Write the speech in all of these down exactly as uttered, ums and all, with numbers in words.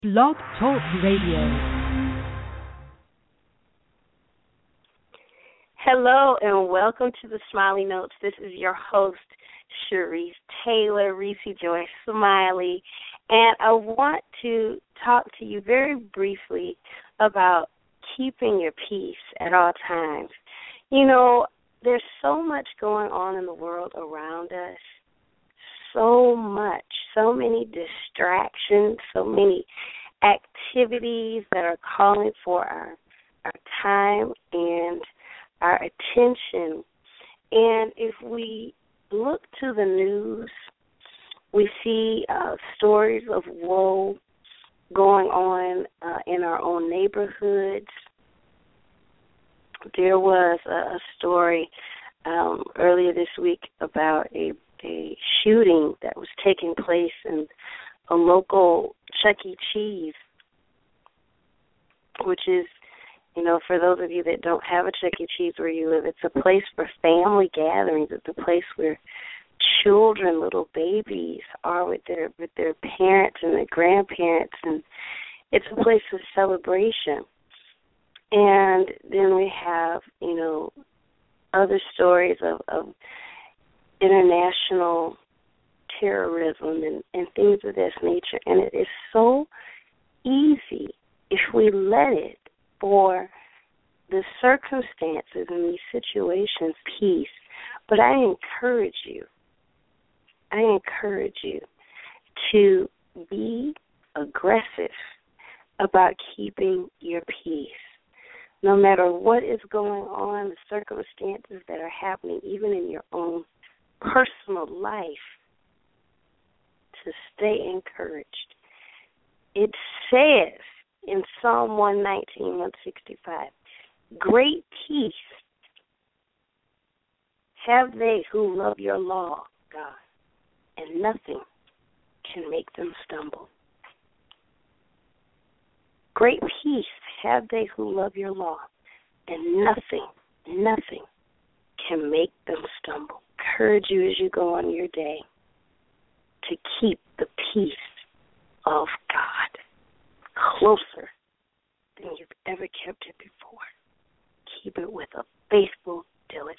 Blog Talk Radio. Hello and welcome to the Smiley Notes. This is your host, Cherise Taylor, Reese Joy Smiley, and I want to talk to you very briefly about keeping your peace at all times. You know, there's so much going on in the world around us, so much, so many distractions, so many activities that are calling for our, our time and our attention. And if we look to the news, we see uh, stories of woe going on uh, in our own neighborhoods. There was a, a story um, earlier this week about a, a shooting that was taking place in a local Chuck E. Cheese, which is, you know, for those of you that don't have a Chuck E. Cheese where you live, it's a place for family gatherings. It's a place where children, little babies, are with their with their parents and their grandparents, and it's a place of celebration. And then we have, you know, other stories of, of international terrorism and, and things of this nature. And it is so easy if we let it for the circumstances in these situations peace. But I encourage you, I encourage you to be aggressive about keeping your peace. No matter what is going on, the circumstances that are happening, even in your own personal life, to stay encouraged. It says in Psalm one nineteen, one sixty-five, great peace have they who love your law, God, and nothing can make them stumble. Great peace have they who love your law, and nothing, nothing can make them stumble. Encourage you as you go on your day to keep the peace of God closer than you've ever kept it before. Keep it with a faithful diligence.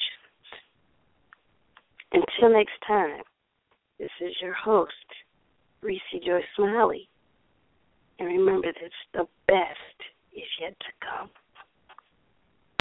Until next time, this is your host, Reese Joy Smiley. And remember that the best is yet to come.